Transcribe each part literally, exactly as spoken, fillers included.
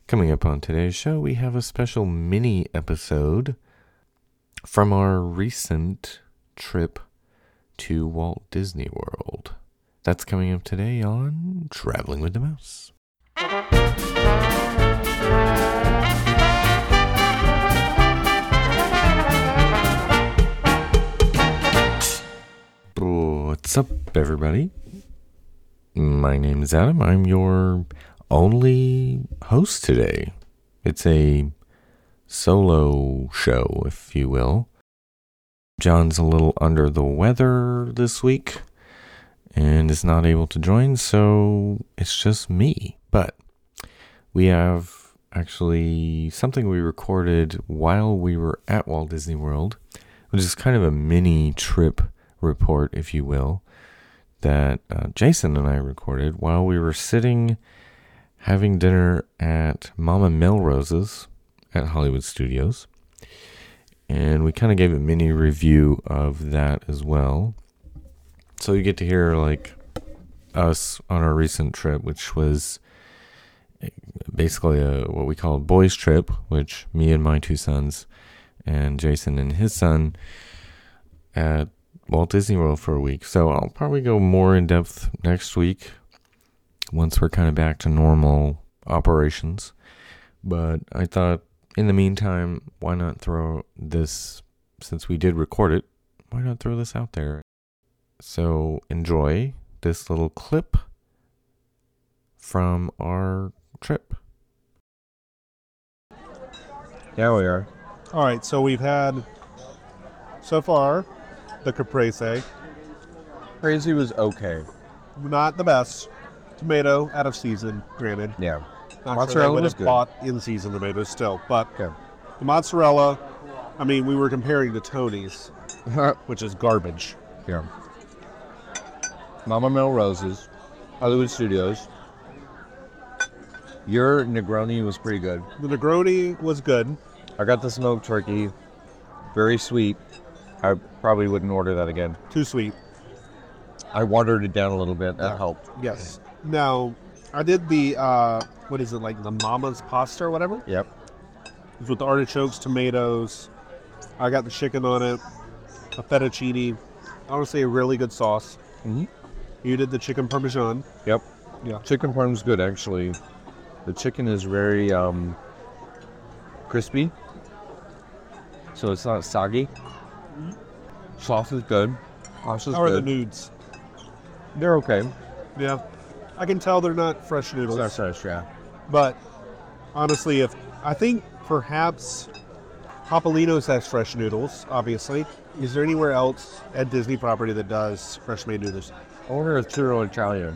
Coming up on today's show, we have a special mini episode from our recent trip to Walt Disney World. That's coming up today on Traveling with the Mouse. What's up, everybody? My name is Adam. I'm your only host today. It's a solo show, if you will. John's a little under the weather this week and is not able to join, so it's just me. But we have actually something we recorded while we were at Walt Disney World, which is kind of a mini trip report, if you will, that uh, Jason and I recorded while we were sitting having dinner at Mama Melrose's at Hollywood Studios. And we kind of gave a mini review of that as well. So you get to hear like us on our recent trip, which was basically a what we call a boys trip, which me and my two sons and Jason and his son at Walt Disney World for a week. So I'll probably go more in depth next week once we're kind of back to normal operations. But I thought in the meantime, why not throw this, since we did record it, why not throw this out there? So enjoy this little clip from our trip. Yeah, we are. All right, so we've had, so far, the caprese. Crazy was okay. Not the best. Tomato, out of season, granted. Yeah. Not Mozzarella sure they would was have good. bought in-season tomatoes still. But Okay. the mozzarella, I mean, we were comparing to Tony's, which is garbage. Yeah. Mama Melrose's, Hollywood Studios. Your Negroni was pretty good. The Negroni was good. I got the smoked turkey. Very sweet. I probably wouldn't order that again. Too sweet. I watered it down a little bit. That helped. Yes. Now, I did the, uh, what is it, like the Mama's pasta or whatever? Yep. It's with the artichokes, tomatoes. I got the chicken on it, a fettuccine. Honestly, a really good sauce. Mm-hmm. You did the chicken parmesan. Yep. Yeah. Chicken parm's good, actually. The chicken is very um, crispy, so it's not soggy. Mm-hmm. Sauce is good. Sauce is How are good. the nudes? They're okay. Yeah. I can tell they're not fresh noodles. That's fresh, yeah. But honestly, if I think perhaps Papalino's has fresh noodles, obviously. Is there anywhere else at Disney property that does fresh made noodles? I wonder if Churro Italia.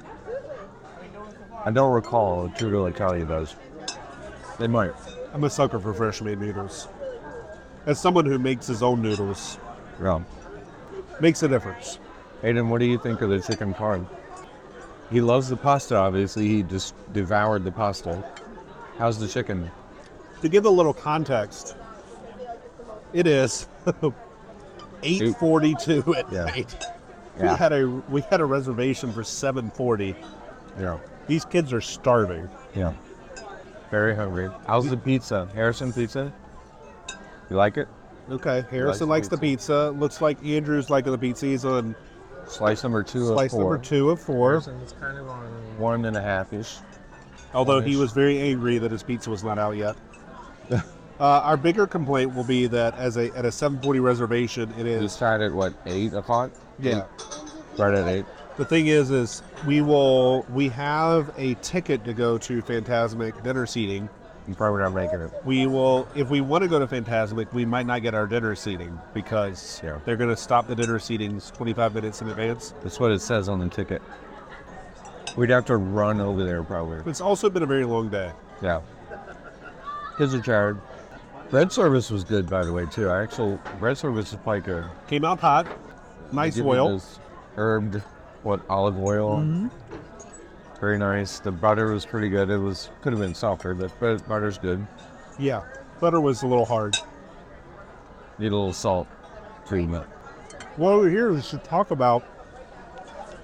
I don't recall if Churro Italia does. They might. I'm a sucker for fresh made noodles. As someone who makes his own noodles, Yeah. makes a difference. Aiden, what do you think of the chicken parm? He loves the pasta, obviously. He just devoured the pasta. How's the chicken? To give a little context, it is eight forty-two at Yeah. night. Yeah. We had a we had a reservation for seven forty. Yeah. These kids are starving. Yeah. Very hungry. How's the pizza? Harrison pizza? You like it? Okay, Harrison Like likes the pizza. Looks like Andrew's liking the pizza. He's on Slice number two slice of four. number two of four. Harrison's kind of on one and a half-ish. Although he One-ish. was very angry that his pizza was not out yet. uh, our bigger complaint will be that as a at a seven forty reservation, it We is started at what, eight o'clock? yeah. Right at eight. The thing is, is we will we have a ticket to go to Fantasmic dinner seating. You're probably not making it. We will, if we want to go to Fantasmic, we might not get our dinner seating because Yeah. they're going to stop the dinner seatings twenty-five minutes in advance. That's what it says on the ticket. We'd have to run over there probably. It's also been a very long day. Yeah. Kids are tired. Bread service was good, by the way, too. Actual bread service is quite good. Came out hot, nice They give you oil. this Herbed, what, olive oil. Mm-hmm. Very nice. The butter was pretty good. It was could have been softer, but but butter's good. Yeah, butter was a little hard. Need a little salt. Treatment. While we're here, we should talk about.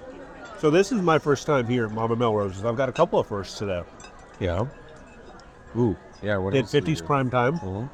So this is my first time here at Mama Melrose's. I've got a couple of firsts today. Yeah. Ooh, yeah. What Did else did fifties you do? prime time. Mhm.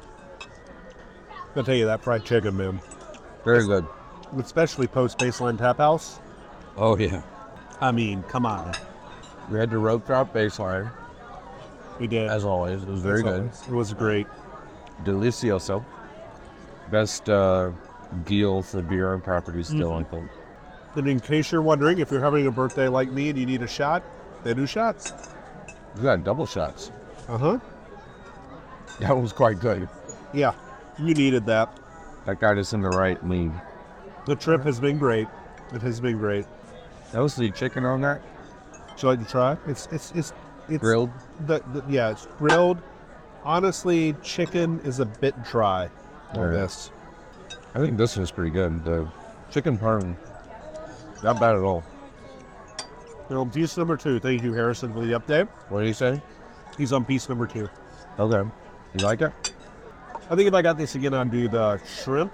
I'll tell you that fried chicken, man. Very good. Especially post Baseline Tap House. Oh yeah. I mean, come on. We had the rope drop baseline, We did. as always. It was very As good. always. It was great. Delicioso. Best uh, deal for beer and property still, I think. And in case you're wondering, if you're having a birthday like me and you need a shot, they do shots. We got double shots. Uh-huh. That was quite good. Yeah, you needed that. That got us in the right lead. The trip has been great. It has been great. That was the chicken on that? Would you like to try? It's it's it's it's Grilled? The, the yeah, it's grilled. Honestly, chicken is a bit dry on Alright. this. I think this is pretty good. The chicken parm, not bad at all. You know, piece number two. Thank you, Harrison, for the update. What do you say? He's on piece number two. Okay. You like it? I think if I got this again, I'd do the shrimp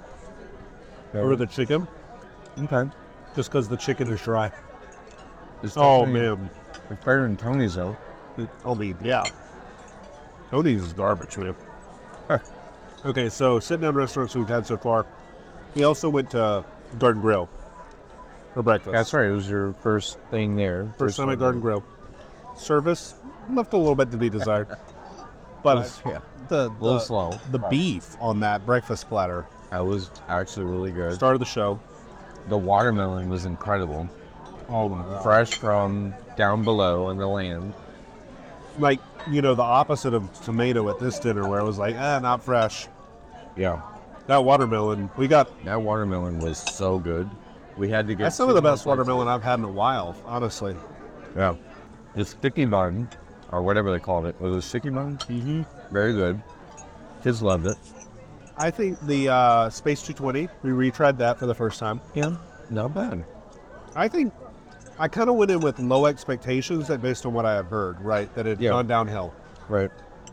over the chicken, Okay. just because the chicken is dry. It's Oh, definitely- man. It's better than Tony's, though. I mean, yeah. Tony's is garbage, man. Okay, so sitting down restaurants we've had so far. We also went to Garden Grill for breakfast. That's right. It was your first thing there. First time one. at Garden Grill. Service left a little bit to be desired. But Yeah. the, A little the, slow. the beef on that breakfast platter That was actually really good. started the show. The watermelon was incredible. Oh my god. Fresh from down below in the land. Like, you know, the opposite of tomato at this dinner where it was like, ah, not fresh. Yeah. That watermelon, we got, That watermelon was so good. We had to get that's some of the best watermelon I've had in a while, honestly. Yeah. The sticky bun, or whatever they called it, was it sticky bun? Mm-hmm. Very good. Kids loved it. I think the uh, Space two twenty, we retried that for the first time. Yeah. Not bad. I think I kind of went in with low expectations that based on what I have heard, right? That it had Yeah. gone downhill. Right.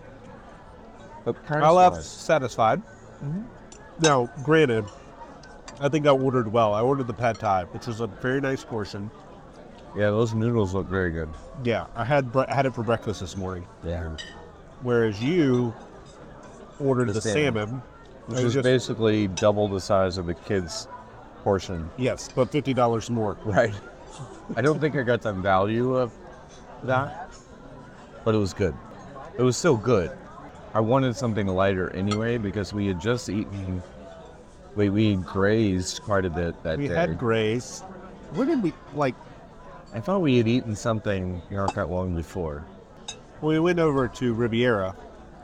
But kind I left of satisfied. Now, granted, I think I ordered well. I ordered the pad thai, which was a very nice portion. Yeah, those noodles look very good. Yeah, I had bre- I had it for breakfast this morning. Yeah. Whereas you ordered the, The salmon, salmon. which Which is is just basically double the size of the kids' portion. yes, but fifty dollars more. Right. I don't think I got the value of that, but it was good. It was still good. I wanted something lighter anyway because we had just eaten. We we grazed quite a bit that We day. had Grace. What did we like? I thought we had eaten something not that long before. We went over to Riviera.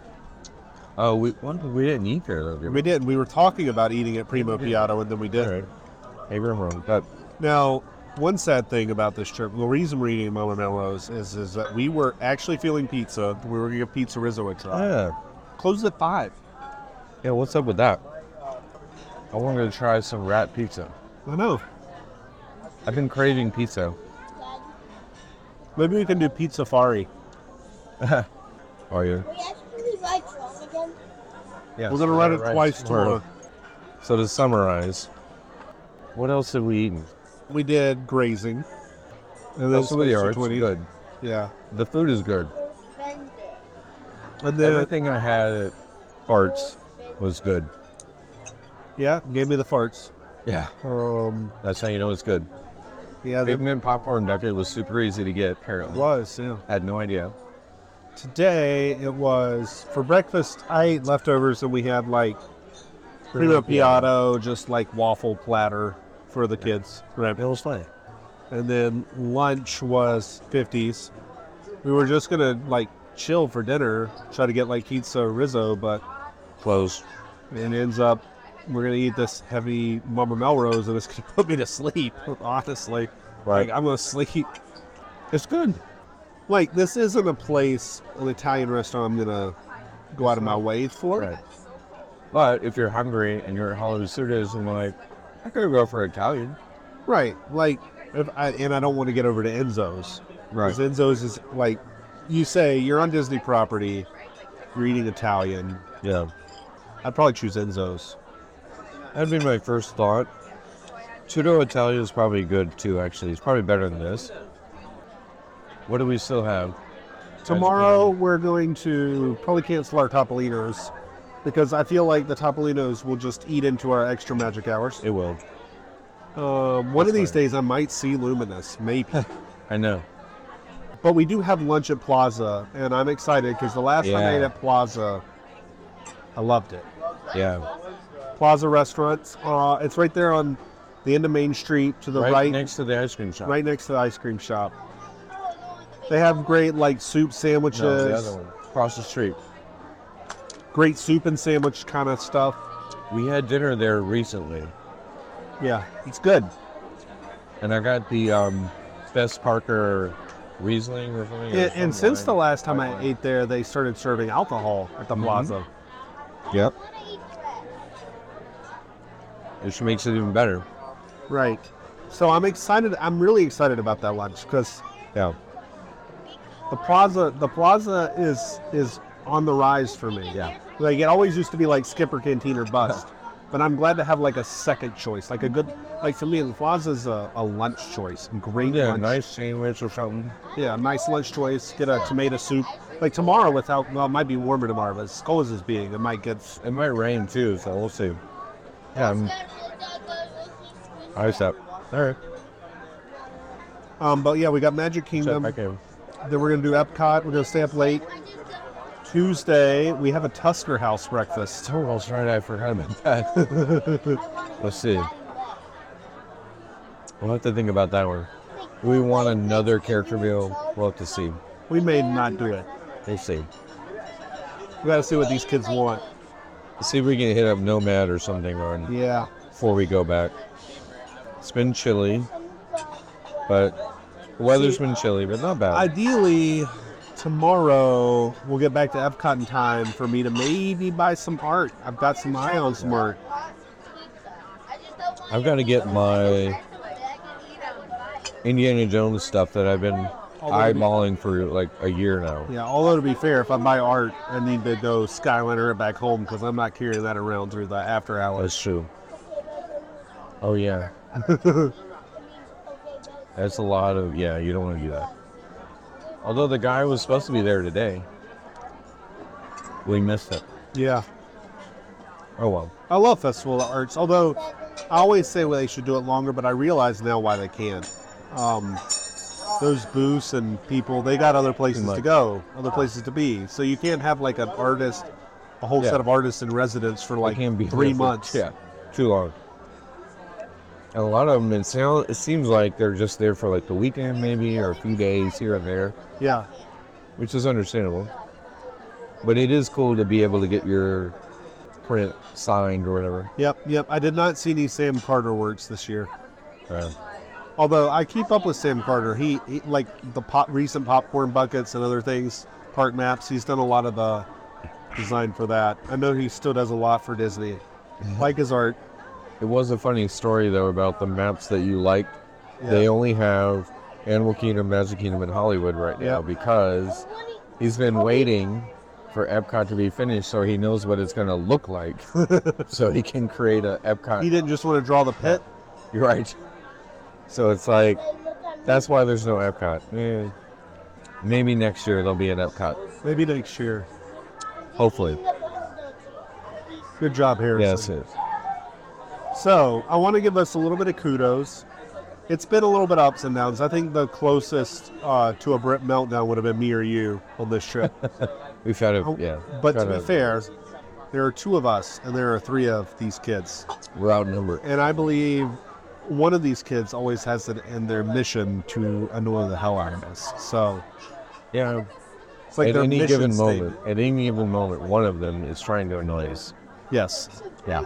Oh, we one, we didn't eat there though. Did We did. We were talking about eating at Primo Piatto, and then we did. Maybe I'm wrong, but Now, one sad thing about this trip, the reason we're eating Mama Mello's is, is that we were actually feeling pizza. We were going to give Pizza Rizzo a try. yeah, Closed at five. yeah. What's up with that? I wanted to try some rat pizza. I know. I've been craving pizza. Maybe we can do Pizza Safari. Are you? We actually ride Tron again. Yeah. We're going to run it twice tomorrow. So to summarize, what else have we eaten? We did grazing. And That's what Space are. It's two twenty. good. Yeah. The food is good. Then And then, Everything I had at Arts was good. yeah, gave me the farts. Yeah. Um, That's how you know it's good. yeah, the, Pigment popcorn bucket was super easy to get, apparently. was, yeah. Had no idea. Today, it was, for breakfast, I ate leftovers and we had like Primo Piatto, just like waffle platter for the kids. Right. It was fun. And then lunch was fifties. We were just going to like chill for dinner, try to get like pizza Rizzo, but Close. it ends up we're going to eat this heavy Mama Melrose and it's going to put me to sleep, honestly. Right. Like, I'm going to sleep. It's good. Like, this isn't a place, an Italian restaurant I'm going to go out of my way for. Right. But if you're hungry and you're at Hollywood Studios and like, I could go for Italian. Right. Like, if I, and I don't want to get over to Enzo's. Right. Because Enzo's is like, you say you're on Disney property, you're eating Italian. Yeah. I'd probably choose Enzo's. That'd be my first thought. Tudo Italia is probably good too, actually. It's probably better than this. What do we still have? tomorrow we're going to probably cancel our Topolinos because I feel like the Topolinos will just eat into our extra magic hours. It will. Um, one of these days I might see Luminous, maybe. I know. But we do have lunch at Plaza, and I'm excited because the last time I Yeah. ate at Plaza, I loved it. Yeah. Plaza Restaurants. Uh, it's right there on the end of Main Street to the Right, right, next to the ice cream shop. right next to the ice cream shop. They have great like soup sandwiches, No, the other one. Across the street. great soup and sandwich kind of stuff. We had dinner there recently, Yeah, it's good. and I got the um, Best Parker Riesling or something. or And, some and since the wine. last time I ate there, they started serving alcohol at the Mhm. Plaza. Yep. Which makes it even better. Right. So I'm excited. I'm really excited about that lunch because Yeah. the Plaza, the Plaza is is on the rise for me. Yeah. Like it always used to be like Skipper Canteen or bust, but I'm glad to have like a second choice, like a good, like for me, the Plaza's a, a lunch choice, great Yeah, lunch. nice sandwich or something. Yeah, nice lunch choice. Get a tomato soup. Like tomorrow, without well, it might be warmer tomorrow, but as cold as it's being, it might get. It might rain too, so we'll see. Yeah, I'm ice up. All right. Um, but yeah, we got Magic Check Kingdom. back in. Then we're gonna do Epcot. We're gonna stay up late. Tuesday, we have a Tusker House breakfast. Oh, I was right. I forgot about that. Let's see. We'll have to think about that one. Do we want another character meal? We'll have to see. We may not do it. We'll see. We gotta see what these kids want. Let's see if we can hit up Nomad or something on Yeah. before we go back. It's been chilly, but the weather's been chilly, but not bad. Ideally, tomorrow we'll get back to Epcot in time for me to maybe buy some art. I've got some eye on some art. I've got to get my Indiana Jones stuff that I've been eyeballing for like a year now. Yeah, although to be fair, if I buy art, I need to go Skyliner it back home because I'm not carrying that around through the after hours. That's true. Oh yeah. That's a lot of, yeah, you don't want to do that. Although the guy was supposed to be there today. We missed it. Yeah. Oh well. I love Festival of Arts, although I always say well, they should do it longer, but I realize now why they can't. Um, those booths and people, they got other places Too to much. go, other places to be. So you can't have like an artist, a whole Yeah. set of artists in residence for like They can't be three there for- months. Yeah, too long. And a lot of them, it, sound, it seems like they're just there for like the weekend maybe, or a few days here and there, Yeah. which is understandable. But it is cool to be able to get your print signed or whatever. Yep, yep. I did not see any Sam Carter works this year. Uh, Although I keep up with Sam Carter. He, he like the pop, recent popcorn buckets and other things, park maps. He's done a lot of the design for that. I know he still does a lot for Disney. Like his art. it was a funny story though about the maps that you liked. Yeah. They only have Animal Kingdom, Magic Kingdom, and Hollywood right now Yep. because he's been waiting for Epcot to be finished so he knows what it's going to look like so he can create a Epcot. He didn't just want to draw the pit. You're right. So it's like, that's why there's no Epcot. Eh, maybe next year there'll be an Epcot. Maybe next year. Hopefully. Good job, Harrison. Yes, it is. So I want to give us a little bit of kudos. It's been a little bit ups and downs. I think the closest uh, to a Brit meltdown would have been me or you on this trip. We've had a, yeah. But to tried be fair, there are two of us and there are three of these kids. We're outnumbered. And I believe one of these kids always has it in their mission to annoy the hell out of us. So Yeah. it's like At their any mission given statement. moment, at any given moment, one of them is trying to annoy us. Yes. Yeah.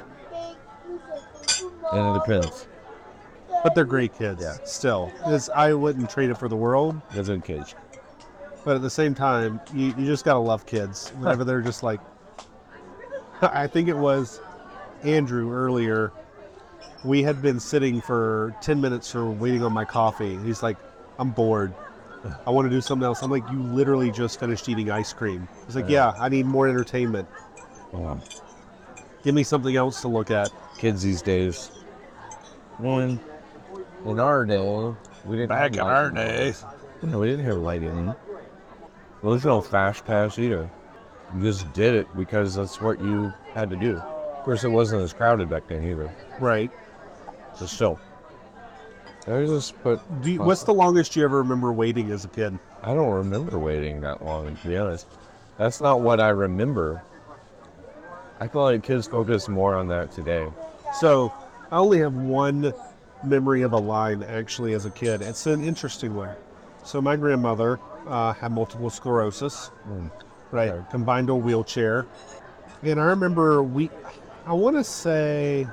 And it depends. But they're great kids. Yeah. Still. It's, I wouldn't trade it for the world. That's a cage. But at the same time, you, you just gotta love kids. Whenever they're just like, I think it was Andrew earlier. We had been sitting for ten minutes or waiting on my coffee. He's like, I'm bored. I want to do something else. I'm like, you literally just finished eating ice cream. He's like, yeah, I need more entertainment. Wow. Give me something else to look at. Kids these days. Well, in, in our day, we didn't Back have in our lighting. days. No, we didn't have lighting. Well, there's no fast pass either. You just did it because that's what you had to do. Of course, it wasn't as crowded back then either. Right. So still. I just put... Do you, what's the longest you ever remember waiting as a kid? I don't remember waiting that long, to be honest. That's not what I remember. I feel like kids focus more on that today. So, I only have one memory of a line, actually, as a kid. It's an interesting one. So, my grandmother uh, had multiple sclerosis, Mm. right? Okay. Combined to a wheelchair. And I remember we, I want to say,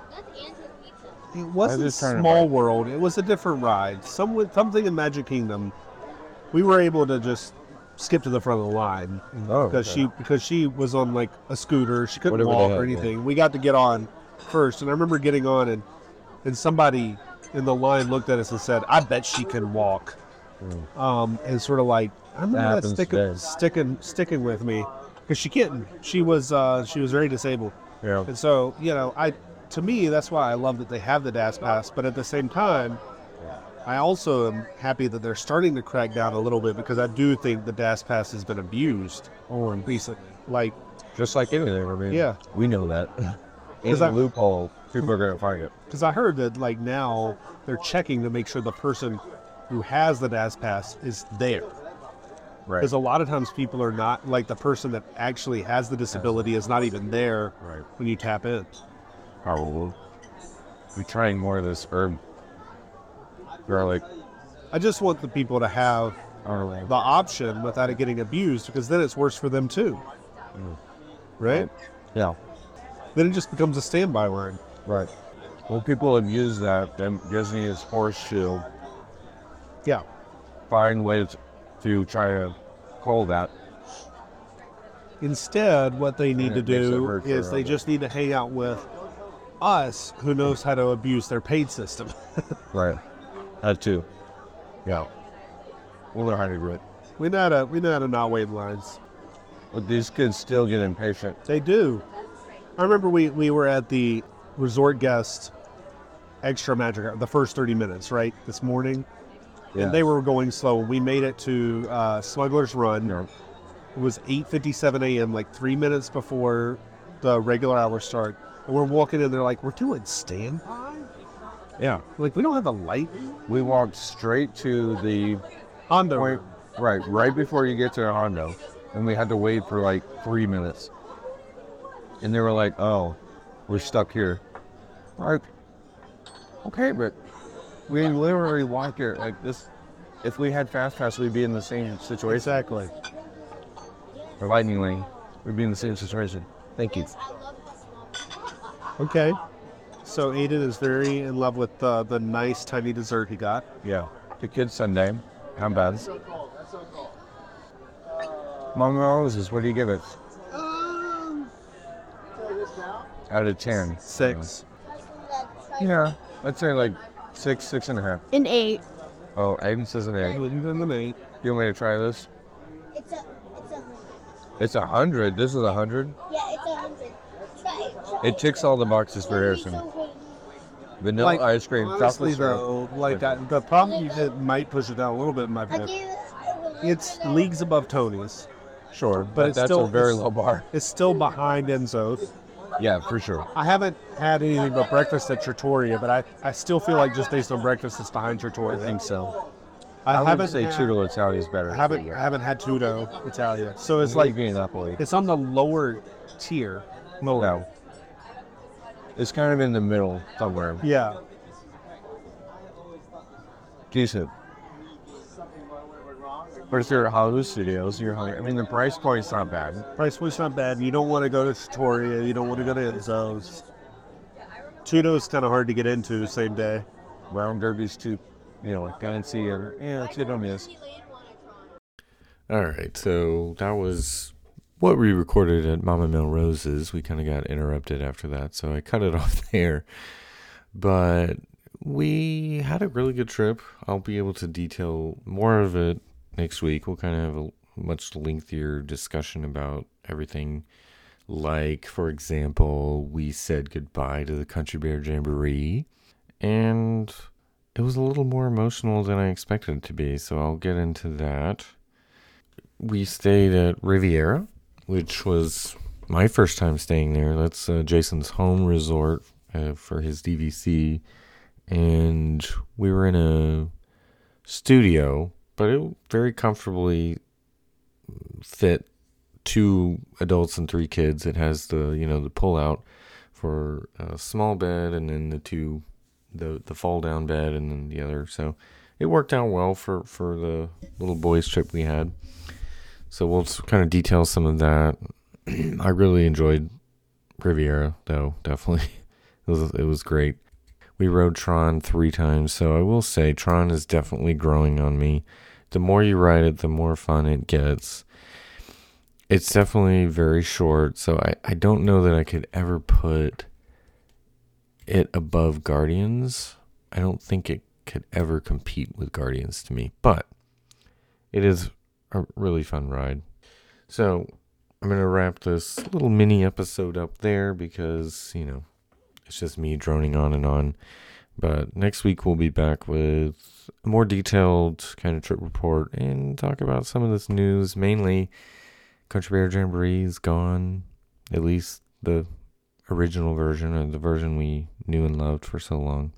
it wasn't just trying to Small find- World. It was a different ride. Some, something in Magic Kingdom. We were able to just skip to the front of the line Oh, because okay. she because she was on like a scooter. She couldn't Whatever they walk had, or yeah. anything. We got to get on first, and I remember getting on, and and somebody in the line looked at us and said, "I bet she can walk." Um, and sort of like I remember that, happens sticking today. sticking sticking with me because she couldn't. She was uh, she was very disabled. Yeah. And so, you know, I to me, that's why I love that they have the DAS Pass. But at the same time, I also am happy that they're starting to crack down a little bit because I do think the DAS Pass has been abused. Oh, Recently. Like, just like anything. I mean, Yeah. we know that. In 'Cause the I- loophole, people are going to find it. because I heard that, like, now they're checking to make sure the person who has the DAS Pass is there. Right. Because a lot of times people are not, like, the person that actually has the disability is not even there Right. when you tap in. Probably. We're trying more of this herb garlic. I just want the people to have Garlic. the option without it getting abused because then it's worse for them too. Right? Yeah. Then it just becomes a standby line. Right. Well, people have used that. Then Disney is forced to Yeah. find ways to try to call that. Instead, what they need And to it makes it do hurt for is they others. just need to hang out with us who knows how to abuse their paid system. Right. That too. Yeah. We'll learn how to do it. we know how to, we know how to not wait in lines. But these kids still get impatient. They do. I remember we, we were at the Resort Guest Extra Magic Hour, the first thirty minutes, right, this morning. Yeah. And they were going slow. We made it to uh, Smuggler's Run. Yeah. It was eight fifty-seven a.m., like three minutes before the regular hour start. And we're walking in, they're like, we're doing standby? Yeah. Like, we don't have a light? We walked straight to the Hondo. point, right, right before you get to the Hondo, and we had to wait for like three minutes. And they were like, "Oh, we're stuck here." Like, okay, but we literally walked here like this. If we had Fast Pass, we'd be in the same situation. Exactly. Or Lightning Lane, we'd be in the same situation. Thank you. Okay. So Aiden is very in love with uh, the nice tiny dessert he got. Yeah. The kids' Sunday. How bad? Mama Roses, what do you give it? Out of ten. Six. Yeah, I'd say like six, six and a half. An eight. Oh, Aiden says an eight. And then eight. You want me to try this? It's a, it's a, It's a hundred. This is a hundred. yeah, it's a hundred. Try it. Try It ticks all the boxes for Harrison. Vanilla Like, ice cream, honestly, chocolate syrup. though, like I, the problem that might push it down a little bit in my I opinion, give it's leagues above Tony's. Sure, but but it's that's still- a very it's- low bar. It's still behind Enzo's. Yeah, for sure. I haven't had anything but breakfast at Trattoria, but I, I still feel like just based on breakfast, it's behind Trattoria. I think so. I, I, haven't would say had, Tudor Italia is better. I haven't I haven't had Tudo Italia, so it's It's like like Napoli. it's on the lower tier. Lower. No. It's kind of in the middle somewhere. Yeah. Decent. But if you're at Hollywood Studios, you're hungry. I mean, the price point's not bad. Price point's not bad. You don't want to go to Trattoria. You don't want to go to Enzo's. Tudo's kind of hard to get into same day. Round Derby's too, you know, fancy and yeah, it's hit or miss. All right, so that was what we recorded at Mama Melrose's. We kind of got interrupted after that, so I cut it off there. But we had a really good trip. I'll be able to detail more of it next week. We'll kind of have a much lengthier discussion about everything. Like, for example, we said goodbye to the Country Bear Jamboree, and it was a little more emotional than I expected it to be, so I'll get into that. we stayed at Riviera, which was my first time staying there. That's uh, Jason's home resort uh, for his D V C. And we were in a studio, but it very comfortably fit two adults and three kids. It has the, you know, the pull out for a small bed, and then the two, the, the fall down bed, and then the other. So it worked out well for, for the little boys trip we had. So we'll kind of detail some of that. I really enjoyed Riviera, though, definitely. It was, it was great. We rode Tron three times, so I will say Tron is definitely growing on me. The more you ride it, the more fun it gets. It's definitely very short, so I, I don't know that I could ever put it above Guardians. I don't think it could ever compete with Guardians to me, but it is a really fun ride. So I'm going to wrap this little mini episode up there because, you know, it's just me droning on and on. But next week we'll be back with a more detailed kind of trip report and talk about some of this news. Mainly, Country Bear Jamboree is gone. At least the original version, or the version we knew and loved for so long.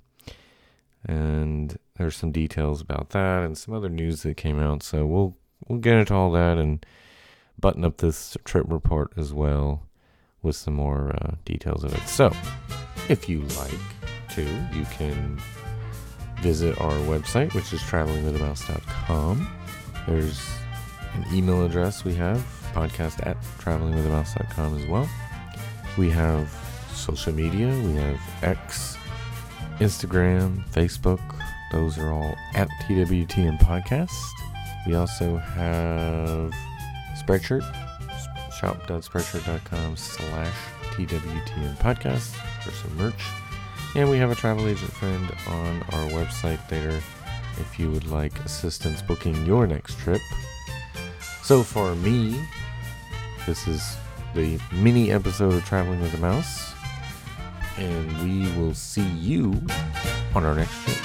And there's some details about that and some other news that came out. So we'll we'll get into all that and button up this trip report as well with some more uh, details of it. So if you like to, you can visit our website, which is traveling with a mouse dot com. There's an email address we have, podcast at traveling with a mouse dot com as well. We have social media. We have X, Instagram, Facebook. Those are all at T W T M Podcast. We also have Spreadshirt, shop.spreadshirt.com slash TWTM Podcast for some merch. And we have a travel agent friend on our website there if you would like assistance booking your next trip. So for me, this is the mini episode of Traveling with a Mouse, and we will see you on our next trip.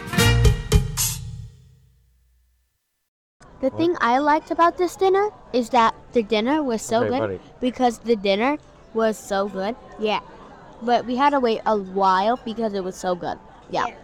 The thing I liked about this dinner is that the dinner was so Hey, good buddy. because the dinner was so good. Yeah. But we had to wait a while because it was so good. Yeah.